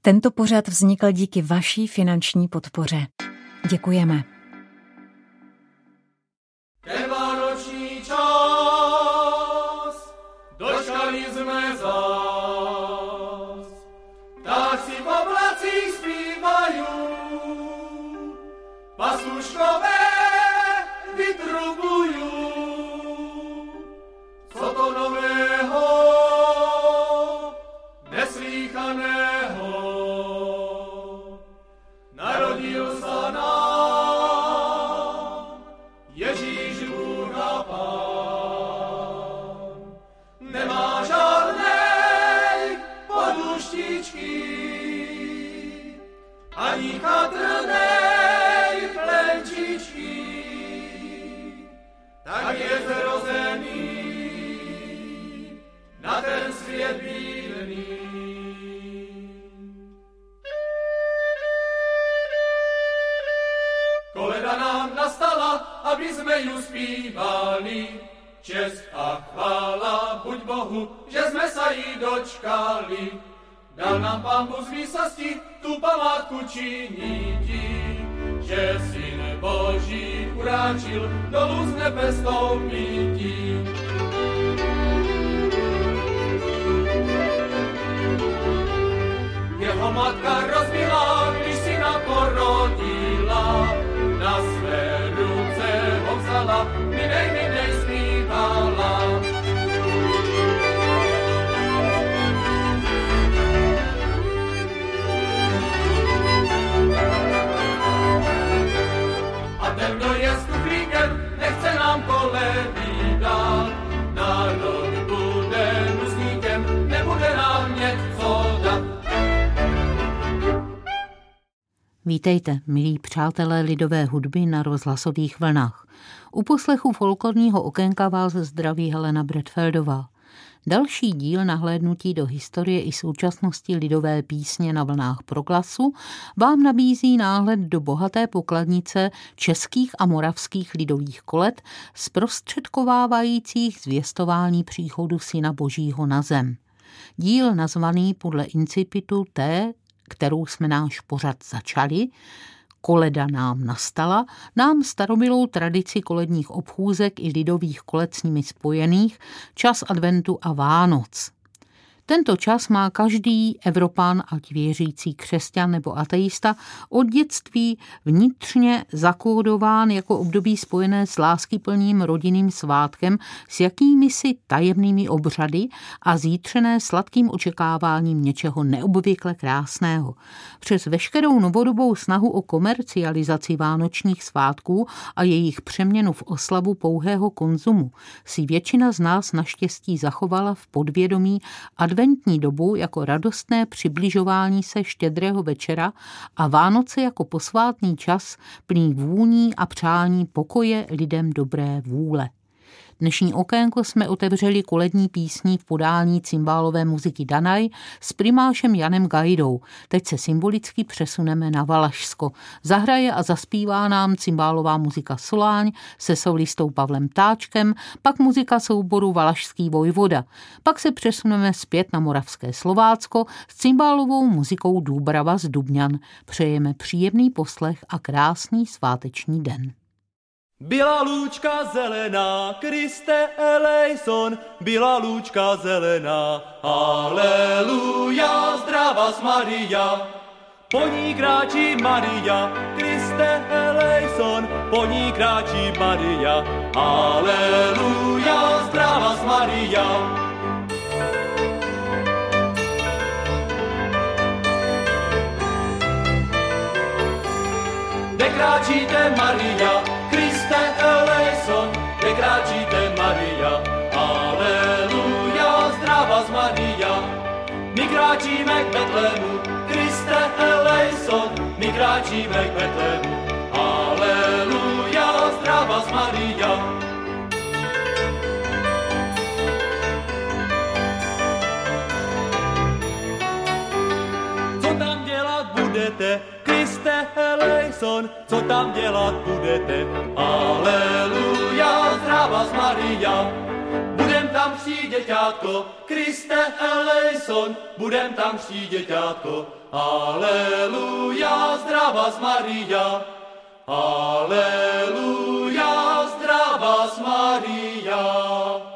Tento pořad vznikl díky vaší finanční podpoře. Děkujeme. Ten vánoční čas dočkali jsme zás. Ptáci v oblacích zpívajú, pasuškové vytrubujú. Co to nového, neslýchaného, narodil sa nám Ježíš Bůh a Pán. Nemá žádnej poduštičky, ani chatrnej plenčičky, tak je zrozený na ten svět bílý. Koleda nám nastala, aby jsme ju zpívali. Čest a chvála buď Bohu, že jsme sa jí dočkali. Dal nám Pán Bůh z výsosti tu památku činiti, že Syn Boží uráčil dolů z nebe stoupiti. Jeho matka rozbila, když syna porodila, na své ruce ho vzala, minej zpívala. A ten, kdo je s kuklíkem, nechce nám koledy dát, na rok bude nuzníkem, nebude nám něco dát. Vítejte, milí přátelé lidové hudby na rozhlasových vlnách. U poslechu folklorního okénka vás zdraví Helena Bretfeldová. Další díl nahlédnutí do historie i současnosti lidové písně na vlnách Proglasu vám nabízí náhled do bohaté pokladnice českých a moravských lidových kolet, zprostředkovávajících zvěstování příchodu Syna Božího na zem. Díl nazvaný podle incipitu té, kterou jsme náš pořad začali, Koleda nám nastala, nám starobylou tradici koledních obchůzek i lidových kolet s nimi spojených, čas adventu a Vánoc. Tento čas má každý Evropan, ať věřící křesťan nebo ateista, od dětství vnitřně zakódován jako období spojené s láskyplným rodinným svátkem s jakýmisi tajemnými obřady a zítřené sladkým očekáváním něčeho neobvykle krásného. Přes veškerou novodobou snahu o komercializaci vánočních svátků a jejich přeměnu v oslavu pouhého konzumu si většina z nás naštěstí zachovala v podvědomí adventní dobu jako radostné přibližování se štědrého večera a Vánoce jako posvátný čas plný vůní a přání pokoje lidem dobré vůle. Dnešní okénko jsme otevřeli kolední písní v podání cymbálové muziky Danaj s primášem Janem Gajdou. Teď se symbolicky přesuneme na Valašsko. Zahraje a zaspívá nám cymbálová muzika Soláň se solistou Pavlem Táčkem, pak muzika souboru Valašský vojvoda. Pak se přesuneme zpět na moravské Slovácko s cymbálovou muzikou Dúbrava z Dubňan. Přejeme příjemný poslech a krásný sváteční den. Byla lúčka zelená, Kriste elejson, byla lúčka zelená, aleluja, zdravás Maria. Po ní kráčí Maria, Kriste elejson, po ní kráčí Maria, aleluja, zdravás Maria. Nekráčíte Maria, Kriste elejson, nekráčíte Maria, aleluja, zdravás Maria. My kráčíme k Betlému, Kriste elejson, my kráčíme k Betlému, aleluja, zdravás Maria. Co tam dělat budete, Kriste elejson, co tam dělat budete, aleluja, zdravás Maria. Budem tam tam přijít děťátko, Kriste eleison, budem tam přijít děťátko. Aleluja, zdravás Maria, aleluja, zdravás Maria.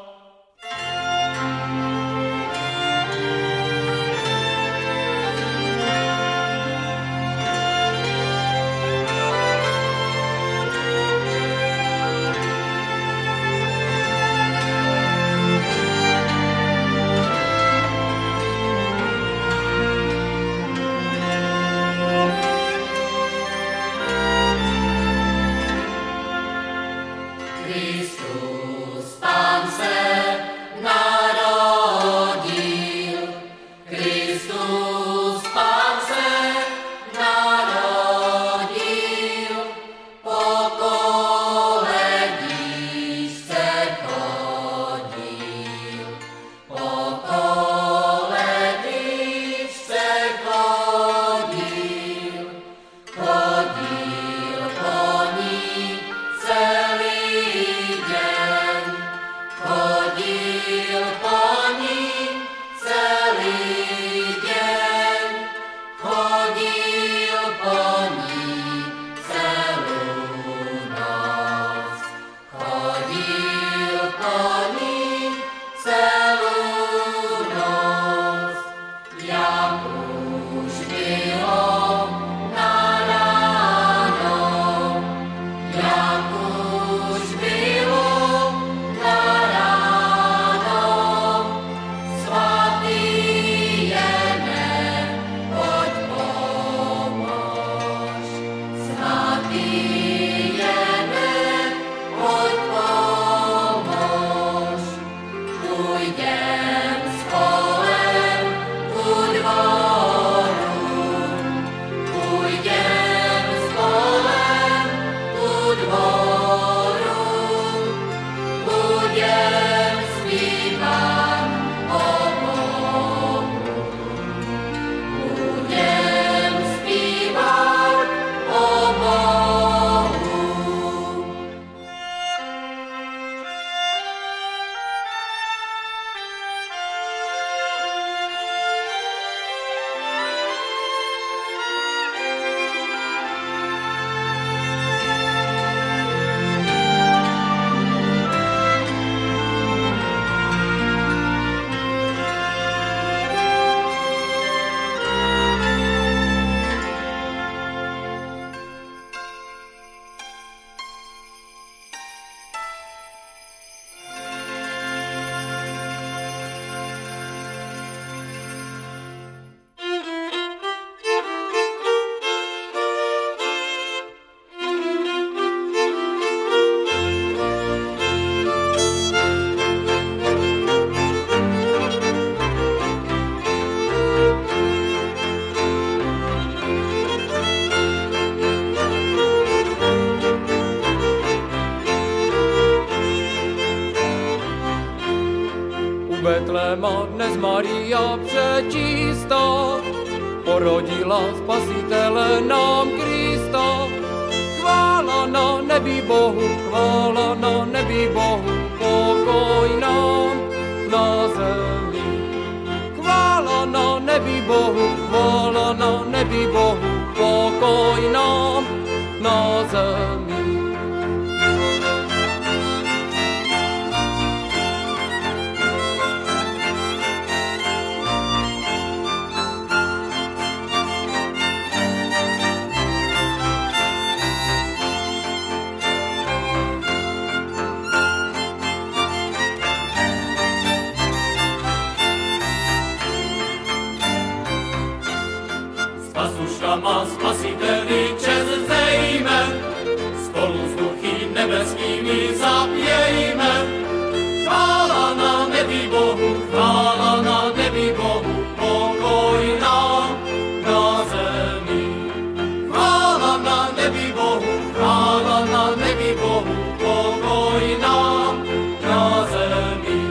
Betléma dnes Maria přečistá porodila Spasitele nám Krista. Chvála na nebi Bohu, chvála na nebi Bohu, pokoj nám na zemi. Chvála na nebi Bohu, chvála na nebi Bohu, pokoj nám na zemi. Má Spasiteli čest vzdejme, spolu s duchy nebeskými zapějme. Chvála na nebi Bohu, chvála na nebi Bohu, pokoj nám na zemi. Chvála na nebi Bohu, chvála na nebi Bohu, pokoj nám na zemi.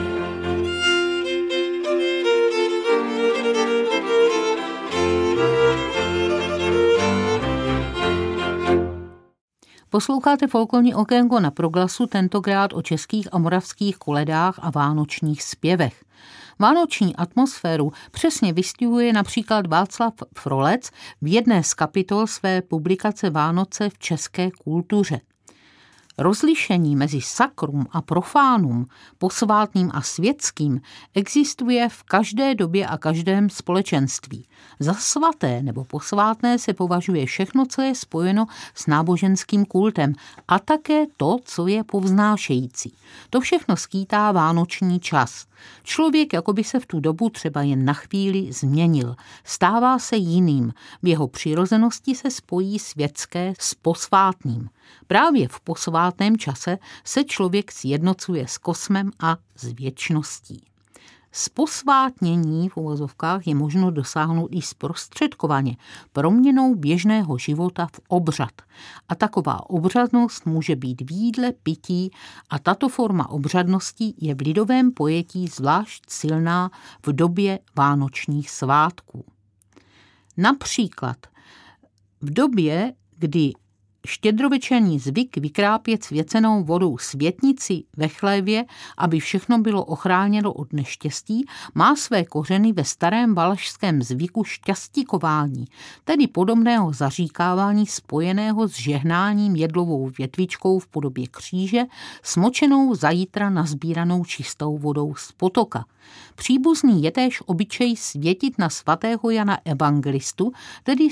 Posloucháte Folklorní okénko na Proglasu, tentokrát o českých a moravských koledách a vánočních zpěvech. Vánoční atmosféru přesně vystihuje například Václav Frolec v jedné z kapitol své publikace Vánoce v české kultuře. Rozlišení mezi sakrum a profánum, posvátným a světským, existuje v každé době a každém společenství. Za svaté nebo posvátné se považuje všechno, co je spojeno s náboženským kultem a také to, co je povznášející. To všechno skýtá vánoční čas. Člověk jakoby se v tu dobu třeba jen na chvíli změnil. Stává se jiným. V jeho přirozenosti se spojí světské s posvátným. Právě v posvátném čase se člověk sjednocuje s kosmem a s věčností. Zposvátnění v uvozovkách je možno dosáhnout i zprostředkovaně proměnou běžného života v obřad. A taková obřadnost může být v jídle, pití a tato forma obřadnosti je v lidovém pojetí zvlášť silná v době vánočních svátků. Například v době, kdy štědrovečerní zvyk vykrápět svěcenou vodou světnici ve chlévě, aby všechno bylo ochráněno od neštěstí, má své kořeny ve starém valašském zvyku šťastíkování, tedy podobného zaříkávání spojeného s žehnáním jedlovou větvičkou v podobě kříže, smočenou zajitra nazbíranou čistou vodou z potoka. Příbuzný je též obyčej světit na svatého Jana Evangelistu, tedy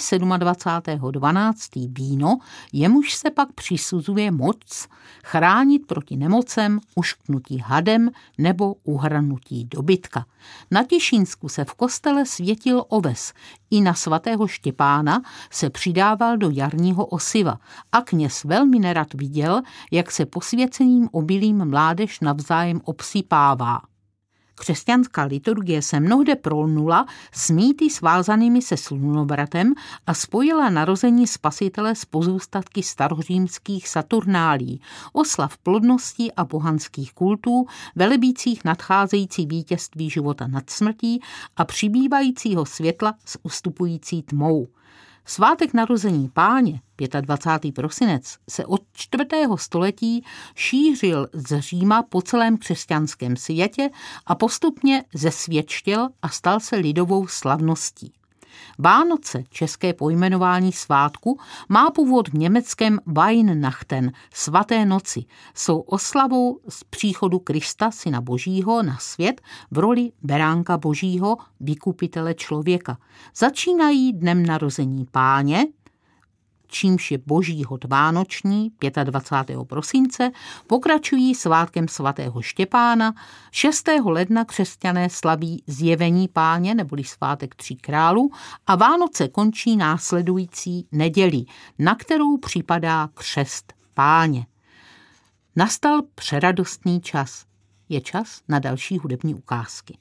27.12. víno, jemuž se pak přisuzuje moc chránit proti nemocem, ušknutí hadem nebo uhrnutí dobytka. Na Těšínsku se v kostele světil oves, i na svatého Štěpána se přidával do jarního osiva a kněz velmi nerad viděl, jak se posvěceným obilím mládež navzájem obsypává. Křesťanská liturgie se mnohde prolnula s mýty svázanými se slunobratem a spojila narození Spasitele s pozůstatky starořímských saturnálí, oslav plodnosti a pohanských kultů, velebících nadcházející vítězství života nad smrtí a přibývajícího světla s ustupující tmou. Svátek narození Páně, 25. prosinec, se od 4. století šířil z Říma po celém křesťanském světě a postupně zesvědčil a stal se lidovou slavností. Vánoce, české pojmenování svátku, má původ v německém Weihnachten, svaté noci. Jsou oslavou z příchodu Krista, syna Božího, na svět v roli beránka Božího, vykupitele člověka. Začínají dnem narození Páně, čímž je Boží hod vánoční 25. prosince, pokračují svátkem svatého Štěpána, 6. ledna křesťané slaví zjevení Páně neboli svátek tří králů a Vánoce končí následující nedělí, na kterou připadá křest Páně. Nastal přeradostný čas. Je čas na další hudební ukázky.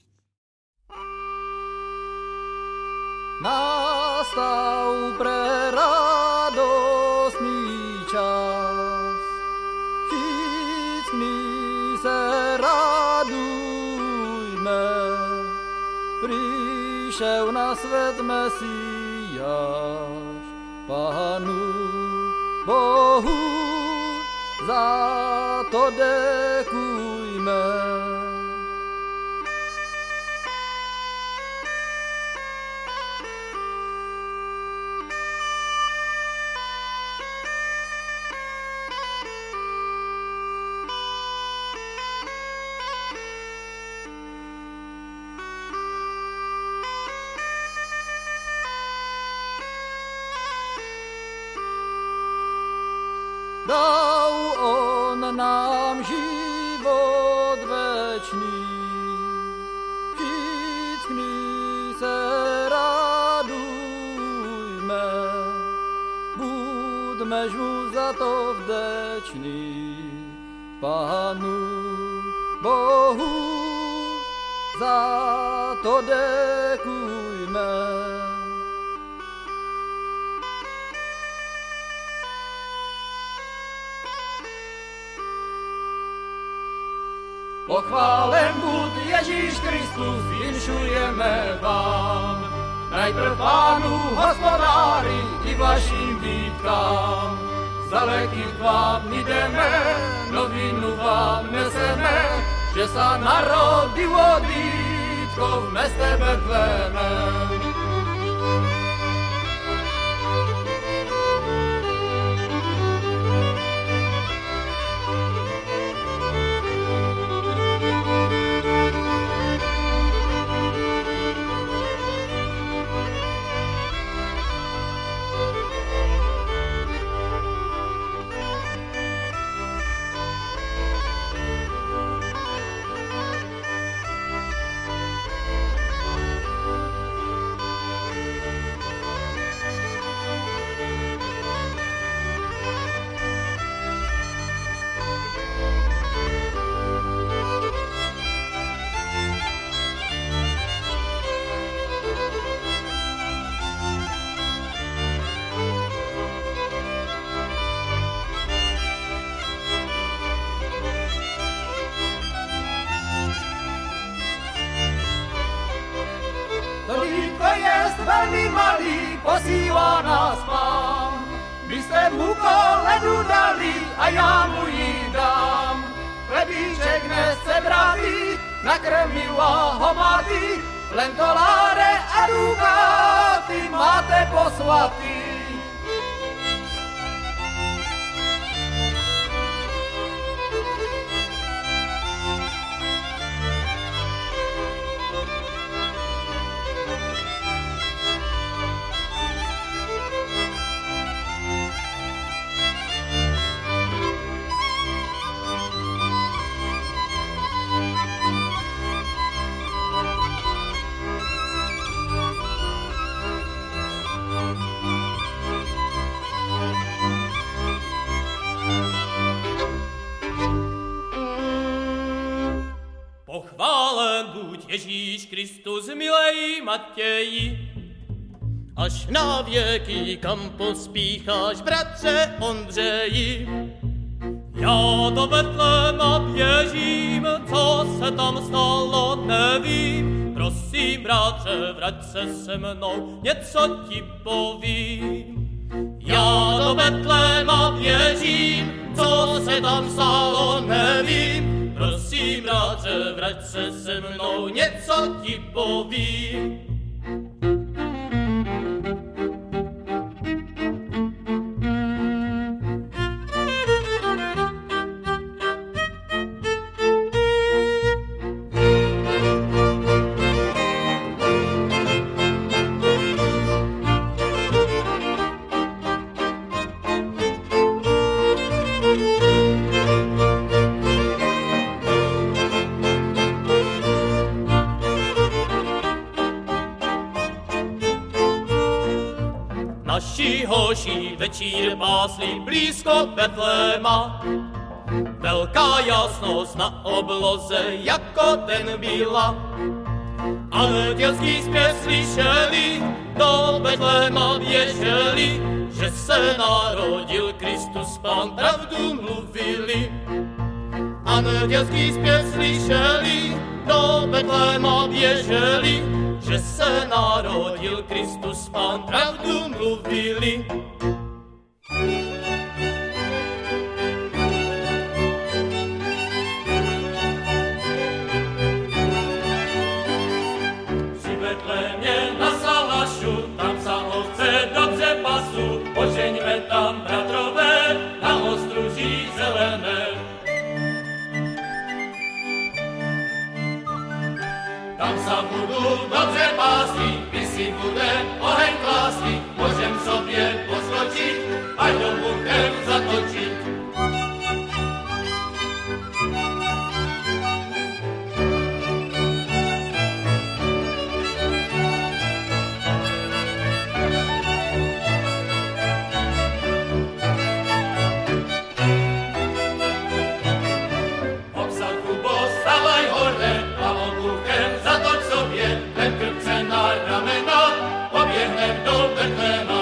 Nastal preradostný čas, všichni se radujme, přišel na svět Mesiáš, Pánu Bohu, za to děkujme. Dal on nám život večný, všichni se radujme, budmež mu za to vděční, Pánu Bohu, za to děkujme. Pochválen buď Ježíš Kristus, vinšujeme vám. Najprv Pánu hospodári i vašim výtkám. za lekým k vám ideme, novinu vám neseme, že sa narodilo dítko v meste Betleme. Velmi malý, posílá nás Pán. Vy jste mu koledu dali a já mu ji dám. Chlebíček nese brady, nakrmila ho matý, len doláre a dukáty máte poslatý. Pochválen buď Ježíš Kristus, milej Matěji, až na věky, kam pospícháš, bratře Ondřeji. Já do Betléma běžím, co se tam stalo, nevím. Prosím, bratře, vrať se se mnou, něco ti povím. Já do Betléma běžím, co se tam stalo, nevím. Prosím, bratře, vrať se se mnou, něco ti povím. Naši hoši večír pásli blízko Betléma. Velká jasnost na obloze, jako den byla. Andělský zpěv slyšeli, do Betléma běželi, že se narodil Kristus Pán, pravdu mluvili. Andělský zpěv slyšeli, do Betléma běželi, že se narodil Kristus Pán, pravdu mluvili. Při Betlémě na Salašu, tam sa ovce dobře pasu, požeňme tam, bratrové, na ostruží zelené. Tam sa budú dobře pásli, když si bude oheň klásli, môžem sobě poskočiť, aj do buchem zatočiť. Obsadku postavaj hore a obuchem zatoč sobě, len krpce na ramena, poběhnem do Betléma.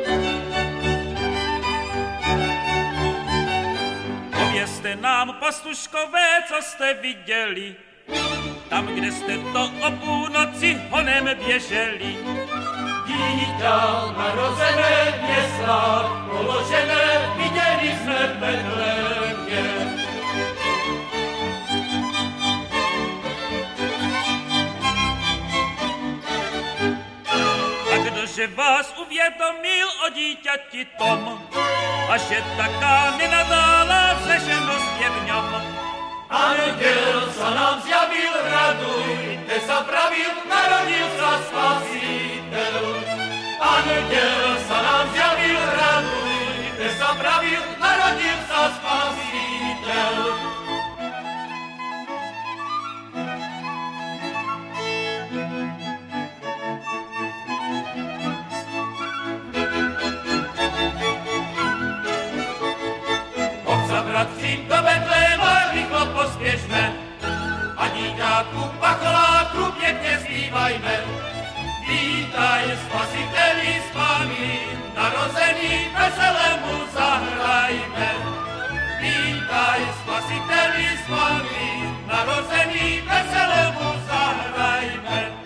Povězte nám, pastuškové, co jste viděli, tam, kde jste to o půlnoci honem běželi. Dítě narozené v jeslách, položené viděli mil o díťati tom, a že taká nenadála vřešenost je v ňom. Anděl sa nám zjavil, radujte sa, pravil, narodil sa Spasiteľ. Anděl sa nám zjavil, radujte sa, pravil, narodil sa Spasiteľ. Bratři, do Betléma rychlo pospěšme a díťátku pacholáku pěkně zpívajme. Vítaj, Spasiteli, s Pány, narozený, veselé mu zahrajme. Vítaj, Spasiteli, s Pány, narozený, veselé mu zahrajme.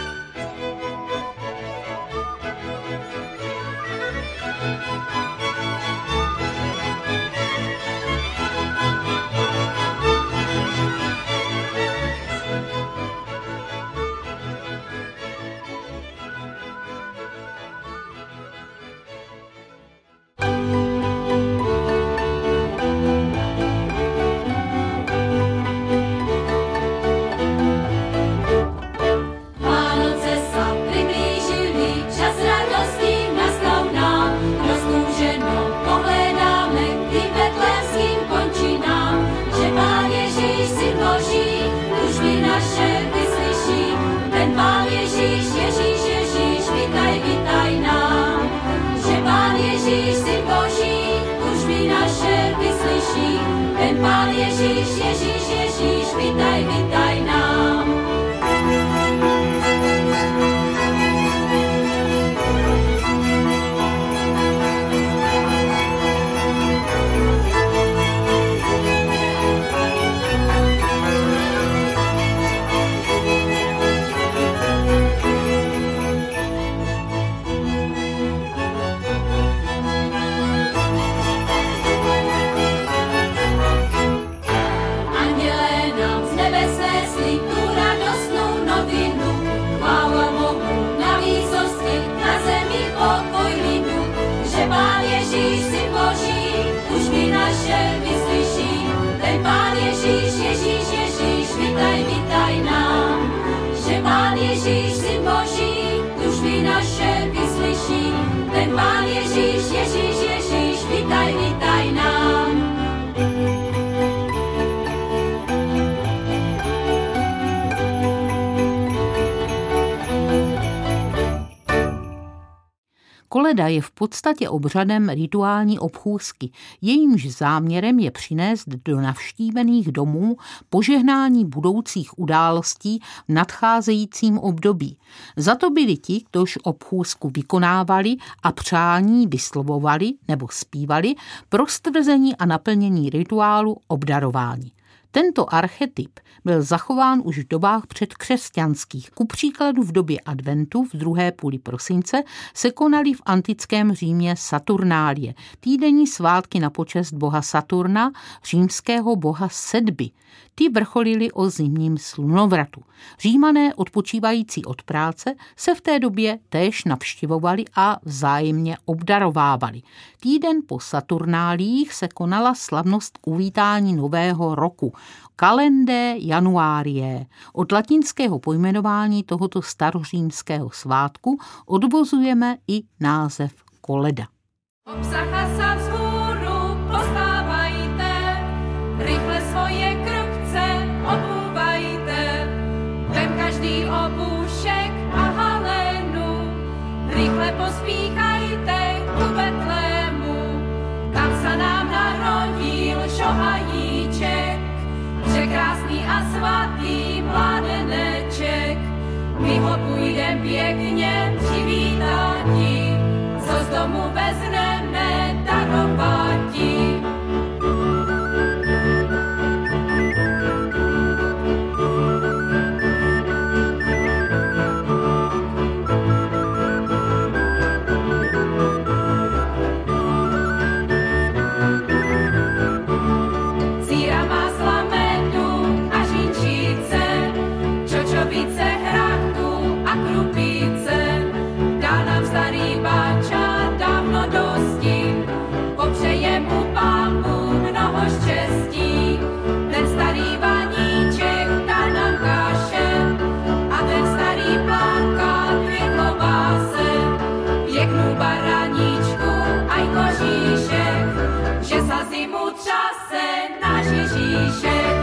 Koleda je v podstatě obřadem rituální obchůzky, jejímž záměrem je přinést do navštívených domů požehnání budoucích událostí v nadcházejícím období. Za to byli ti, kdož obchůzku vykonávali a přání vyslovovali nebo zpívali pro stvrzení a naplnění rituálu obdarování. Tento archetyp byl zachován už v dobách předkřesťanských. Ku příkladu v době adventu v druhé půli prosince se konaly v antickém Římě Saturnálie, týdenní svátky na počest boha Saturna, římského boha Sedby. Ty vrcholily o zimním slunovratu. Římané odpočívající od práce se v té době též navštěvovali a vzájemně obdarovávali. Týden po Saturnálích se konala slavnost uvítání nového roku, Kalendé Januárie. Od latinského pojmenování tohoto starořímského svátku odvozujeme i název koleda. Obsaha sa vzhůru postávajte, rychle svoje krpce obúvajte, vem každý obúšek a halénu, rychle pospíchajte ku Betlému, tam sa nám narodil šohajíček, překrásný a svatý mládeneček. My ho půjdem pěkně přivítáti, co z domu vezmeme baraníčku aj kožíšek, že sa zimu čase náš Ježíšek.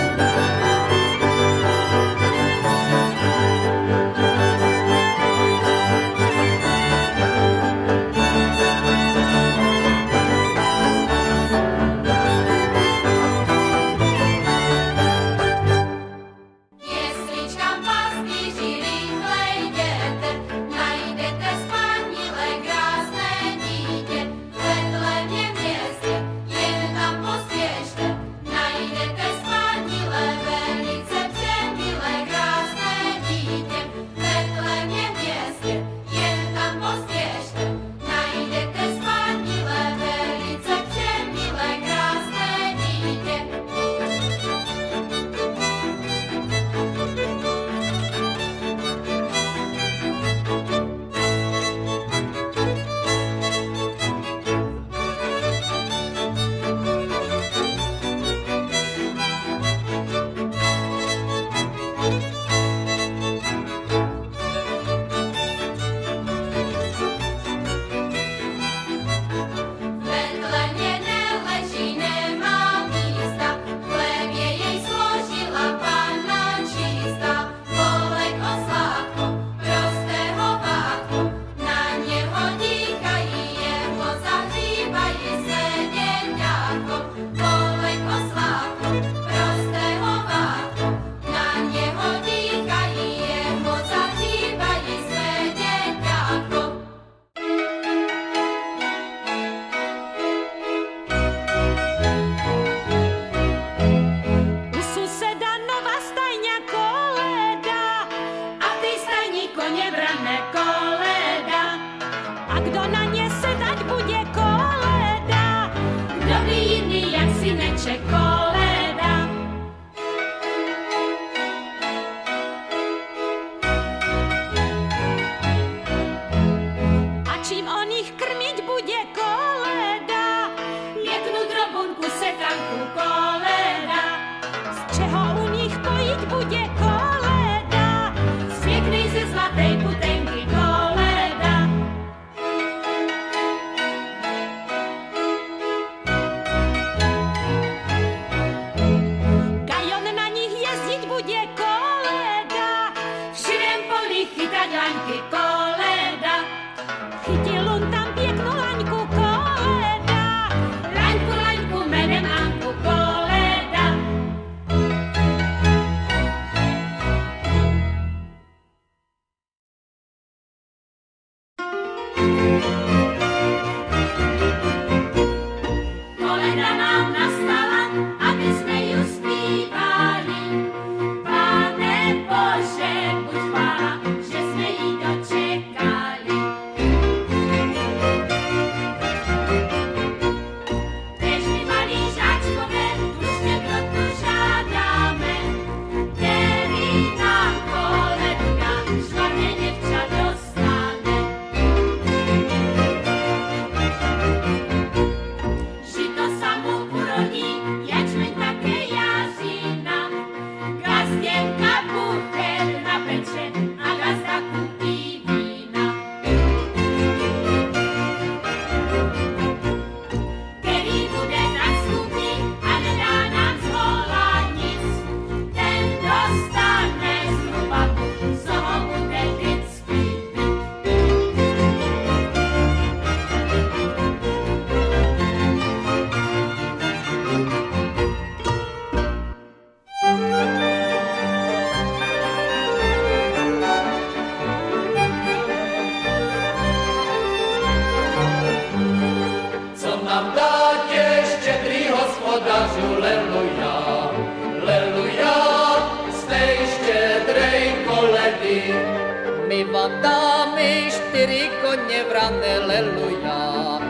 My vám dáme 4 koně vrané, leluja,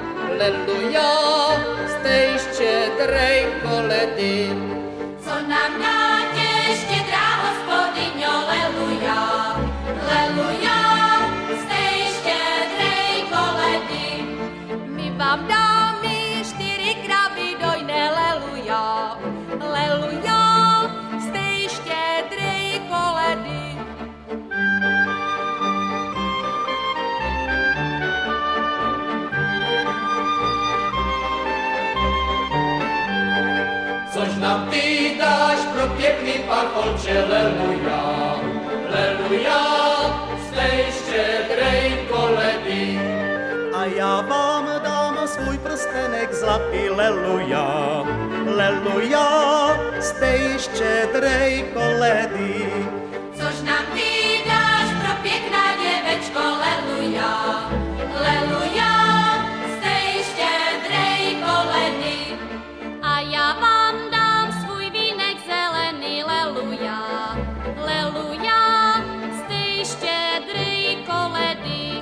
leluja, z tej štědrej koledy. Co nám dáte, štědrá hospodyňo, leluja, leluja, z tej štědrej koledy. My vám dáme 4 kravy dojné, leluja, leluja, z tej štědrej koledy. pachouče, leluja, leluja, stej štědrej koledy. A já vám dám svůj prstenek zlatý, leluja, leluja, stej štědrej koledy. Což nám ty dáš pro pěkná děvečko, leluja, leluja, stej štědrej koledy. A já vám dám svůj vínek zelený, leluja, leluja, stej štědrej koledy.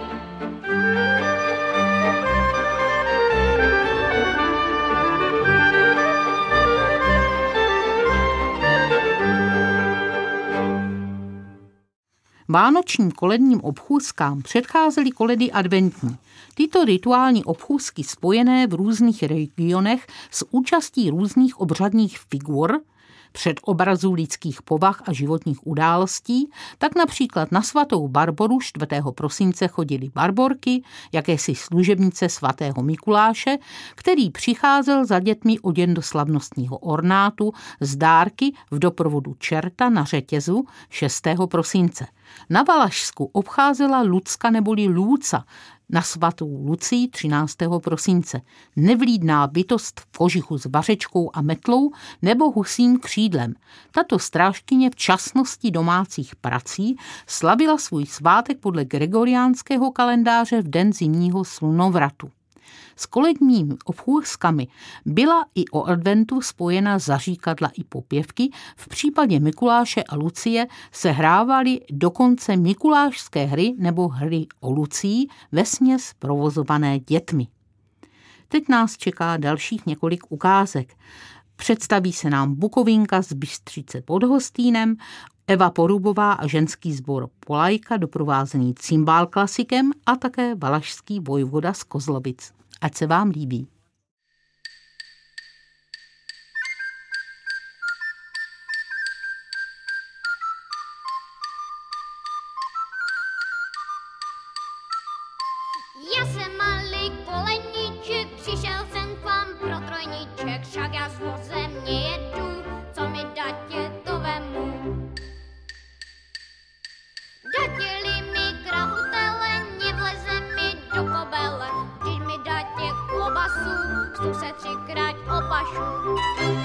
Vánočním koledním obchůzkám předcházely koledy adventní. Tyto rituální obchůzky spojené v různých regionech s účastí různých obřadních figur, předobrazů lidských povah a životních událostí, tak například na svatou Barboru 4. prosince chodily barborky, jakési služebnice svatého Mikuláše, který přicházel za dětmi oděn do slavnostního ornátu z dárky v doprovodu čerta na řetězu 6. prosince. Na Valašsku obcházela Lucka neboli Lůca, na svatou Lucii 13. prosince. Nevlídná bytost v kožichu s vařečkou a metlou nebo husím křídlem. Tato strážkyně včasnosti domácích prací slavila svůj svátek podle gregoriánského kalendáře v den zimního slunovratu. S koledními obchůzkami byla i o adventu spojena zaříkadla i popěvky, v případě Mikuláše a Lucie se hrávaly dokonce mikulášské hry nebo hry o Lucii, vesměs provozované dětmi. Teď nás čeká dalších několik ukázek. Představí se nám Bukovinka z Bystřice pod Hostýnem, Eva Porubová a ženský sbor Polajka doprovázený cymbál klasikem a také valašský vojvoda z Kozlovic. Ať se vám líbí. Já jsem malý koleníček, přišel jsem k vám pro trojníček, však já s vozem nejedu, co mi datě, to vemu. Datě-li mi kravu tele, nevleze mi do kobele, když mi datě klobasu, chstu se 3krát opašu.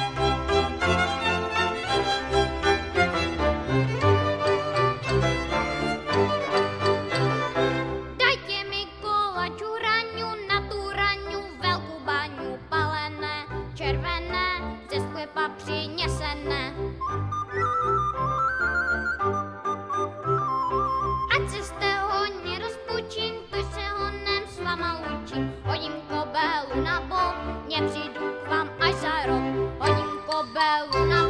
Hodím kobelu na bok, nepřijdu k vám až za rok. Hodím kobelu na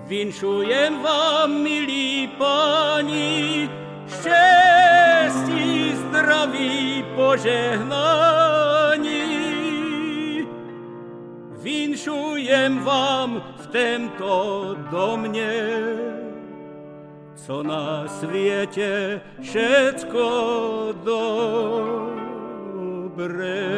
Vinšujem vám, milí páni, štěstí, zdraví, požehnání. Vinšujem vám v tomto domě, co na světě všecko dobré.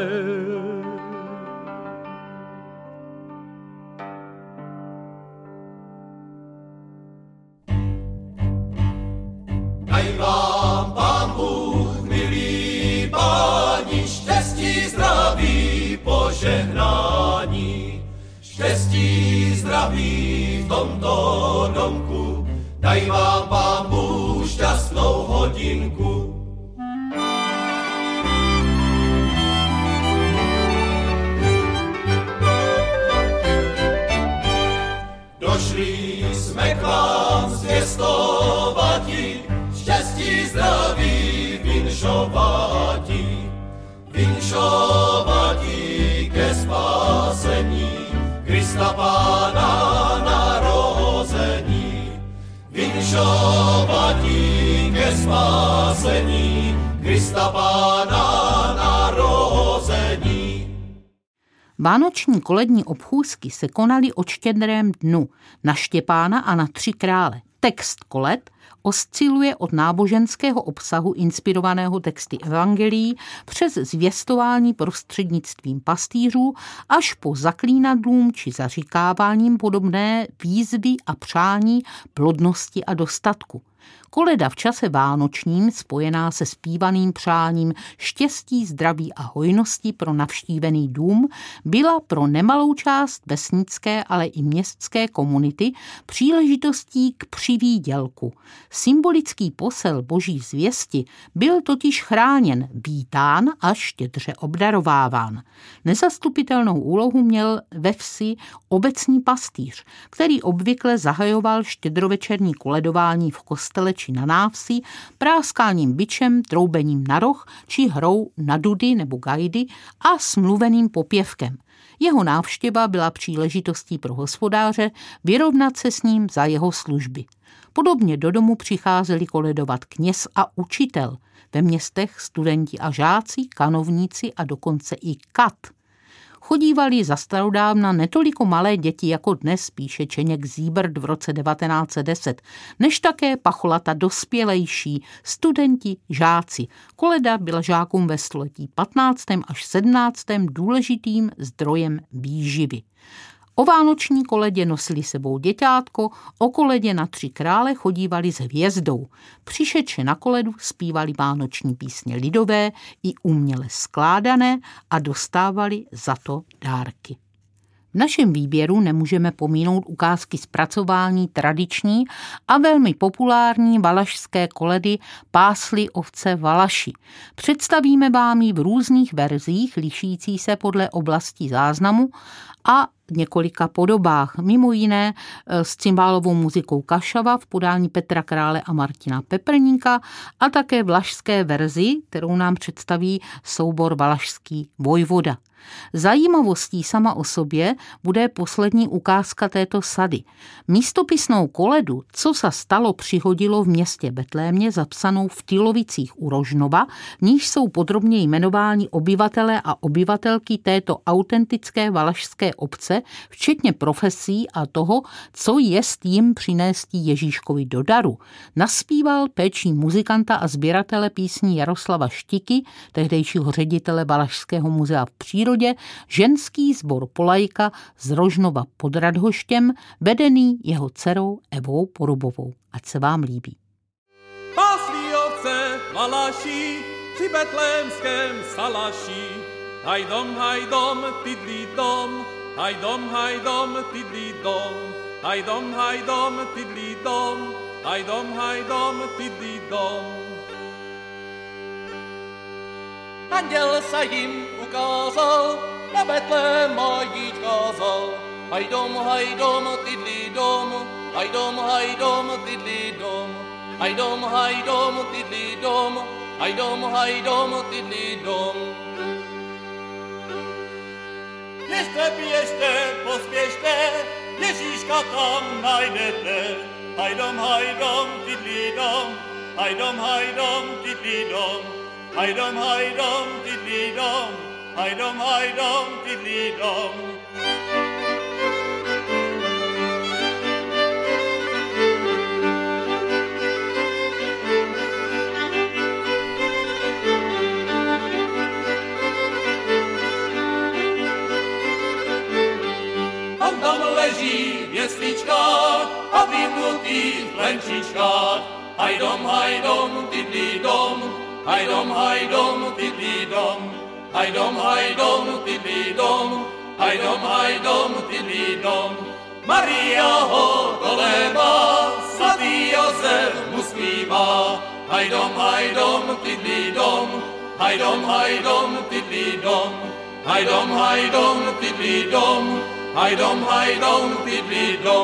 Daj vám Pán Bůh, milí páni, štěstí, zdraví, požehnání. Štěstí, zdraví v tomto domku, daj vám Pán Bůh šťastnou hodinku. Došli jsme k vám zvěstovati, štěstí, zdraví, vinšovati, vinšovati ke spásení Krista Pána narození. Vinšovati ke spásení Krista Pána narození. Vánoční kolední obchůzky se konaly o Štědrém dnu na Štěpána a na 3 krále. Text koled osciluje od náboženského obsahu inspirovaného texty evangelií přes zvěstování prostřednictvím pastýřů až po zaklínadlům či zaříkáváním podobné výzvy a přání plodnosti a dostatku. Koleda v čase vánočním, spojená se zpívaným přáním štěstí, zdraví a hojnosti pro navštívený dům, byla pro nemalou část vesnické, ale i městské komunity příležitostí k přivídělku. Symbolický posel boží zvěsti byl totiž chráněn, vítán a štědře obdarováván. Nezastupitelnou úlohu měl ve vsi obecní pastýř, který obvykle zahajoval štědrovečerní koledování v kostele či na návsi práskáním bičem, troubením na roh či hrou na dudy nebo gajdy a smluveným popěvkem. Jeho návštěva byla příležitostí pro hospodáře vyrovnat se s ním za jeho služby. Podobně do domu přicházeli koledovat kněz a učitel, ve městech studenti a žáci, kanovníci a dokonce i kat. Chodívali za starodávna netoliko malé děti jako dnes, píše Čeněk Zíbert v roce 1910, než také pacholata dospělejší, studenti, žáci. Koleda byla žákům ve století 15. až 17. důležitým zdrojem výživy. O vánoční koledě nosili sebou děťátko, o koledě na 3 krále chodívali s hvězdou. Přišedše na koledu zpívali vánoční písně lidové i uměle skládané a dostávali za to dárky. V našem výběru nemůžeme pomínout ukázky zpracování tradiční a velmi populární valašské koledy Pásli ovce Valaši. Představíme vám ji v různých verzích, lišící se podle oblastí záznamu a několika podobách, mimo jiné s cymbálovou muzikou Kašava v podání Petra Krále a Martina Peprníka a také vlašské verzi, kterou nám představí soubor Valašský vojvoda. Zajímavostí sama o sobě bude poslední ukázka této sady. Místopisnou koledu, co se stalo, přihodilo v městě Betlémě, zapsanou v Tylovicích u Rožnova, v níž jsou podrobně jmenováni obyvatelé a obyvatelky této autentické valašské obce, včetně profesí a toho, co jest jim přinéstí Ježíškovi do daru. Naspíval péčí muzikanta a sběratele písní Jaroslava Štiky, tehdejšího ředitele Valašského muzea v přírodě, ženský sbor Polajka z Rožnova pod Radhoštěm, vedený jeho dcerou Evou Porubovou. Ať se vám líbí. Pásli ovce Valaši při betlémském salaši. Hajdom, tidli dom, hajdom, tidli dom, hajdom, tidli dom, hajdom, tidli dom. Anděl se jim ukázal, na Betléma jít kázal. Hajdom, tidli dom, hajdom, tidli dom, hajdom, tidli dom, hajdom, tidli dom. Běžte, pospěšte, Ježíška tam najdete. Hajdom, hajdom, tidlídom, hajdom, hajdom, tidlídom, hajdom, hajdom, tidlídom, hajdom, hajdom, tidlídom. Tam leží v jesličkách a vyhnutý v plenčičkách. Hajdom, hajdom, tidlídom, hajdom, hajdom, tidlídom, hajdom, hajdom, tidlídom, hajdom, hajdom, tidlídom. Maria ho kolébá, svatý Jozef mu zpívá. Hajdom, hajdom, tidlídom, hajdom, hajdom, tidlídom, hajdom, hajdom, tidlídom, hajdom, hajdom, tidlídom.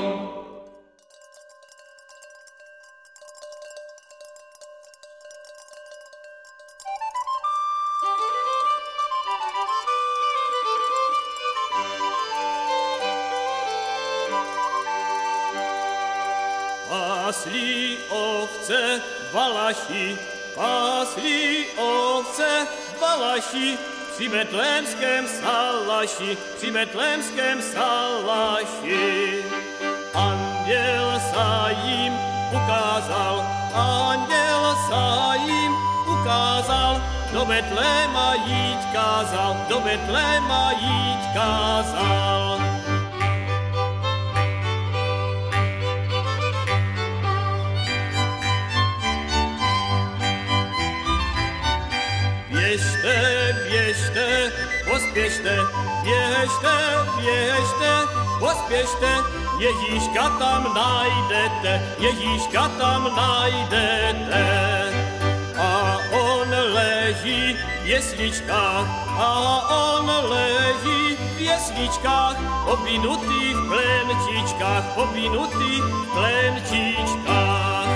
Pásli ovce Valaši, pásli ovce Valaši, při betlémském salaši, při betlémském salaši. Anděl sa jim ukázal, anděl sa jim ukázal, do Betléma jít kázal, do Betléma jít kázal. Běžte, běžte, pospěšte, běžte, běžte, pospěšte, Ježíška tam najdete, Ježíška tam najdete. A on leží v jesličkách, a on leží v jesličkách, obvinutý v plenčičkách, obvinutý v plenčičkách.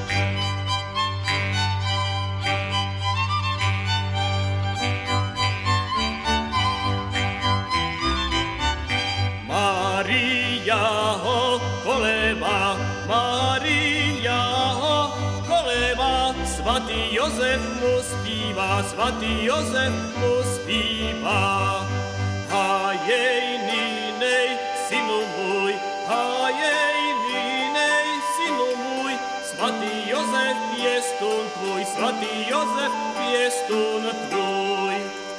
Maria ho kolébá, Maria ho kolébá, svatý Jozef mu zpívá, svatý Jozef mu zpívá. Hajej, nínej, synu můj, hajej, nínej, synu můj, svatý Jozef, pěstun tvůj, svatý Jozef, pěstun tvůj.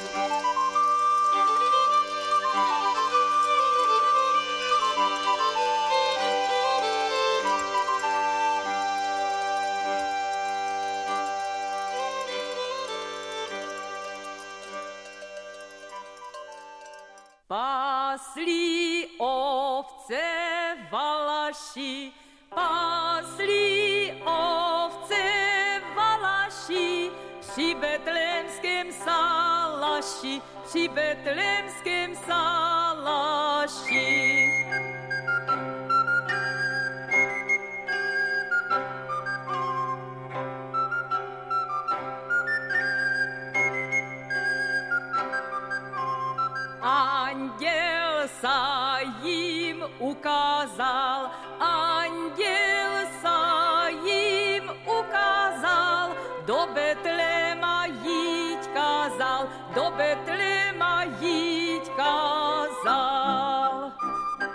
Pásli ovce Valaši, pásli ovce Valaši, při betlémském salaši, při betlémském salaši. Anděl sa jim ukázal, anděl sa jim ukázal, do Betléma jít kázal, do Betléma jít kázal.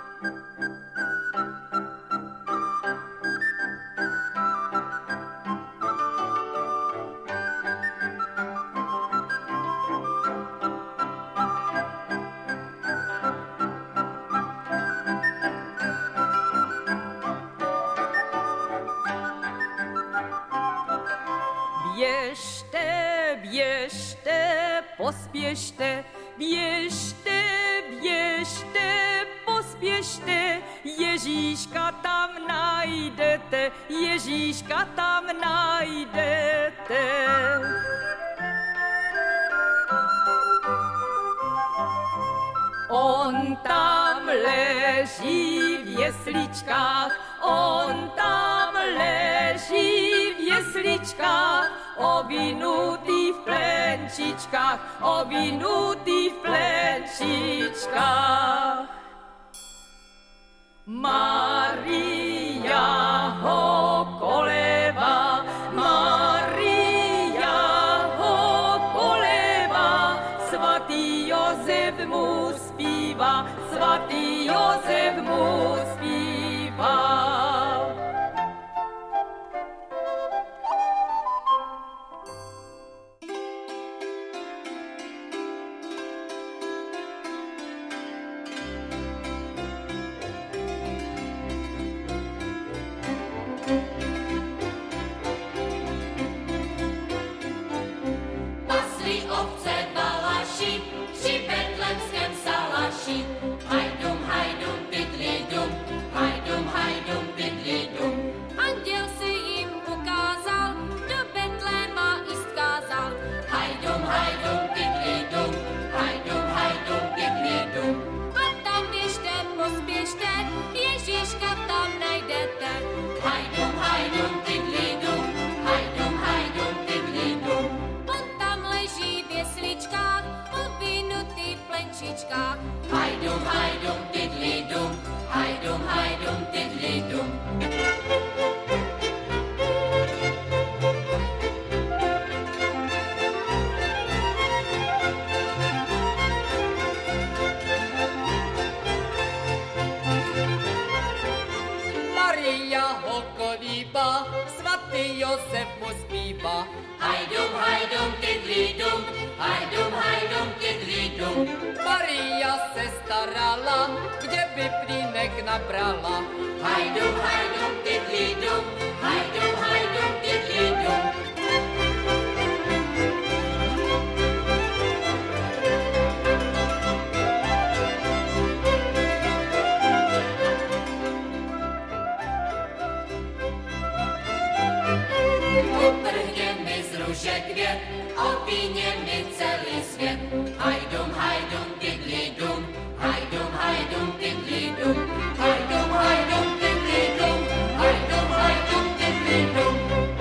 Běžte, běžte, pospěšte, běžte, běžte, pospěšte, Ježíška tam najdete, Ježíška tam najdete. On tam leží v jesličkách, on tam leží v jesličkách, ovinutý v plenčičkách, ovinutý v plenčičkách. Maria ho koleba, Maria ho koleba, svatý Jozef mu zpívá, svatý Jozef mu zpívá. Hajdum, hajdum, tydlidum, hajdum, hajdum, tydlidum. Anděl se jim ukázal, do Betléma jíst kázal. Hajdum, hajdum, tydlidum, hajdum, hajdum, tydlidum. A tam běžte, pospěšte, Ježíška tam najdete. Hajdum, hajdum, tydlidum, hajdum, hajdum, tydlidum. On tam leží v jesličkách, ovinutý v plenčičkách. Hajdum, hajdum, tydlidum, hajdum, hajdum, tydlidum. Maria ho kolíba, svatý Jozef mu zpívá. Hajdum, hajdum, tydlidum, hajdum, hajdum, tydlidum. Maria se starala, kde by plínek nabrala. Hajdum, hajdum, tydlidum, hajdum, hajdum, tydlidum. Utrhně mi z růže květ, ovíně mi celý svět. Hajdum, hajdum, tydlidum, hajdum, hajdum, tydlidum. Hajdum, hajdum, tydlidum, hajdum, hajdum, tydlidum.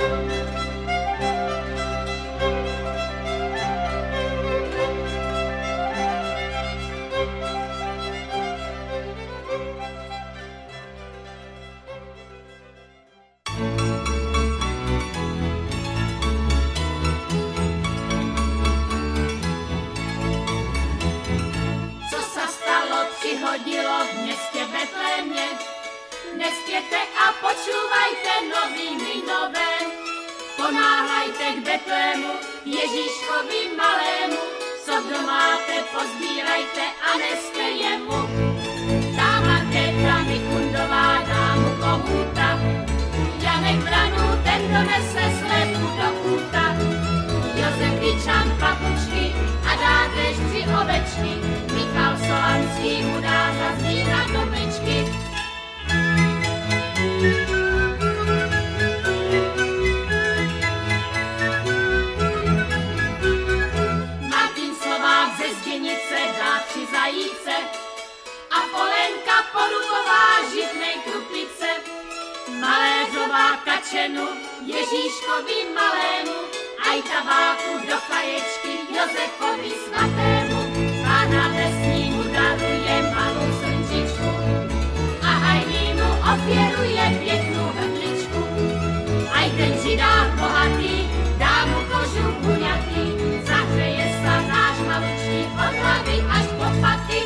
Hodilo v městě Betlémě. Nespěte a počúvajte novými nové. Ponáhajte k Betlému, Ježíškovi malému. Co kdo máte, pozbírajte a neste jemu. Dáma Kétra Mikundová dá mu kohúta. Janek Branu, ten donese slépu do kúta. Josef Vyčan papučky a dá též 3 ovečky. Michal Solanský mu dá za zvíra dobyčky. Martin Slovák ze Zděnice dá 3 zajíce a Polenka Poruková žitnej krupice. Maléřová kačenu Ježíškovi malému, aj tabáku do faječky Josefovi svatému. Pána vesní mu daruje malou srnčičku a hajný mu ofieruje pěknú hrdličku. Aj ten židák bohatý dá mu kožu buňatý, zahřeje sa náš malučky od hlavy až po paty.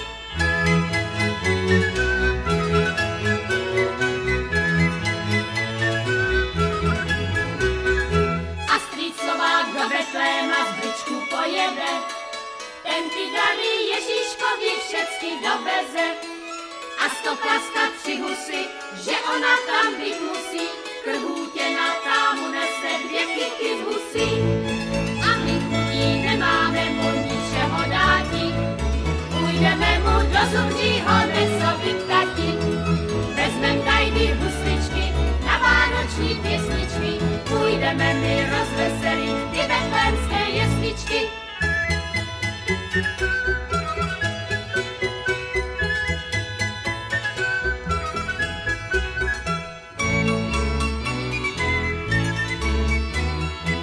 A strýc Slovák do Betléma z bričku pojede. Ten ty dary Ježíškovi všecky doveze. A 100 klaska 3 husy, že ona tam byť musí. Krhútená támu nese 2 kyky z husí. A my chutí nemáme mu ničeho dáti. Půjdeme mu do zubřího meso vyptati. Vezmem tajdy husličky na vánoční pěsničky. Půjdeme my rozveselit ty betlémské jesličky.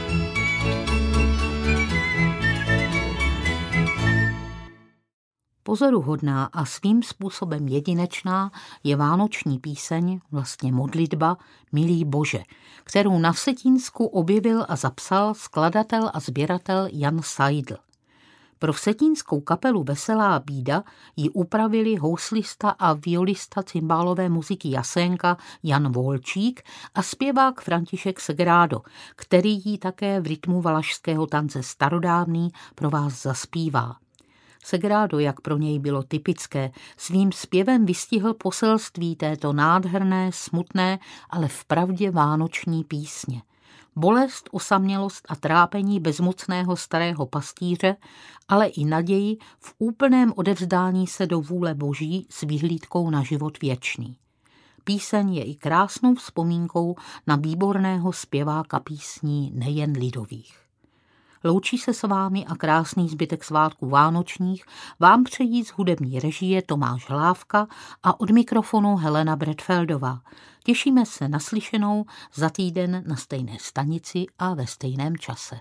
Po Pozoruhodná a svým způsobem jedinečná je vánoční píseň, vlastně modlitba Milý Bože, kterou na Vsetínsku objevil a zapsal skladatel a sběratel Jan Seidl. Pro vsetínskou kapelu Veselá bída ji upravili houslista a violista cymbálové muziky Jasénka Jan Volčík a zpěvák František Segrádo, který ji také v rytmu valašského tance starodávný pro vás zaspívá. Segrádo, jak pro něj bylo typické, svým zpěvem vystihl poselství této nádherné, smutné, ale vpravdě vánoční písně. Bolest, osamělost a trápení bezmocného starého pastýře, ale i naději v úplném odevzdání se do vůle Boží s vyhlídkou na život věčný. Píseň je i krásnou vzpomínkou na výborného zpěváka písní nejen lidových. Loučí se s vámi a krásný zbytek svátků vánočních vám přejí z hudební režie Tomáš Hlávka a od mikrofonu Helena Bredfeldová. Těšíme se na slyšenou za týden na stejné stanici a ve stejném čase.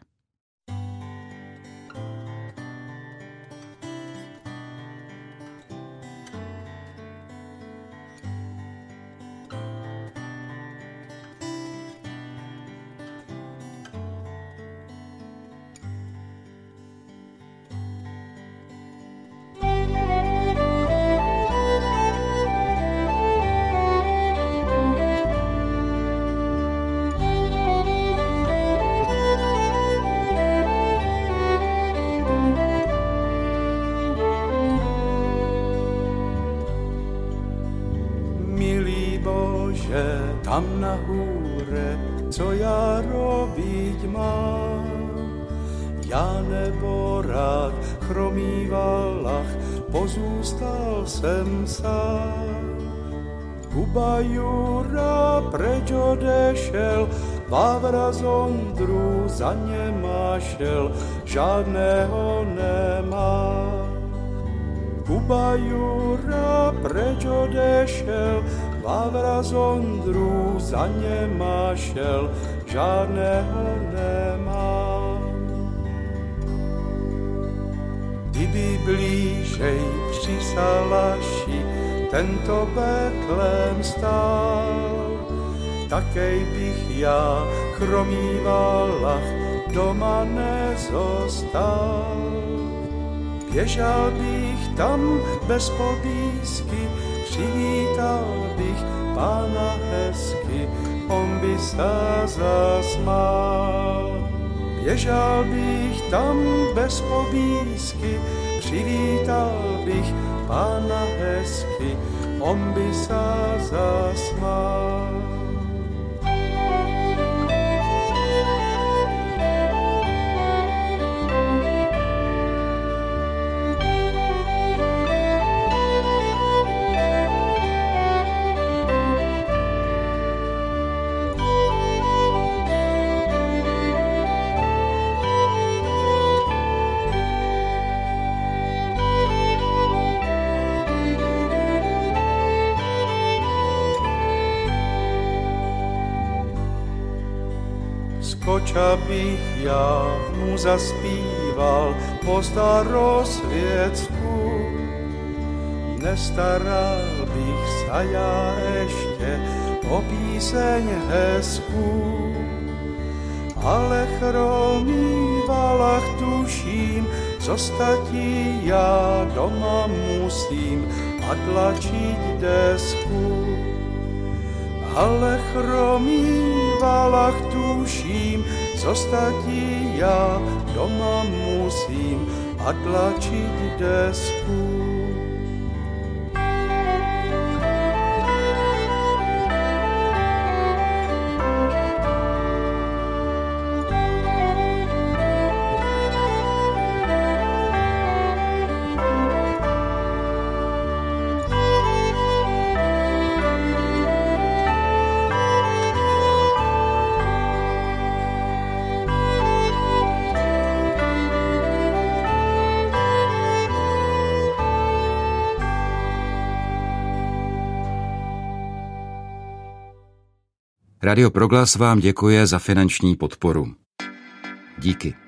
Tam na hůre, co já robiť mám, já nebo rád chromívalach, pozůstal jsem sám. Kuba Jura preč odešel, Vávra Zondru za něma šel, žádného nemá. Kuba Jura preč odešel, Vávra Zondru za něma šel, žádného nemá. Kdyby blížej při Salaši tento Betlém stál, takej bych já chromívalach doma nezostal. Běžal bych tam bez pobízky, přivítal bych Pána hezky, on by se zasmál. Běžal bych tam bez pobízky, přivítal bych Pána hezky, on by se zasmál. Skoča bych já mu zaspíval po starosvětsku, nestaral bych sa já ještě o píseň hezku, ale chromívalach tuším, zostatí já doma musím a tlačiť desku. Ale chromívalach tuším, zostatí já doma musím a tlačiť desku. Radio Proglas vám děkuje za finanční podporu. Díky.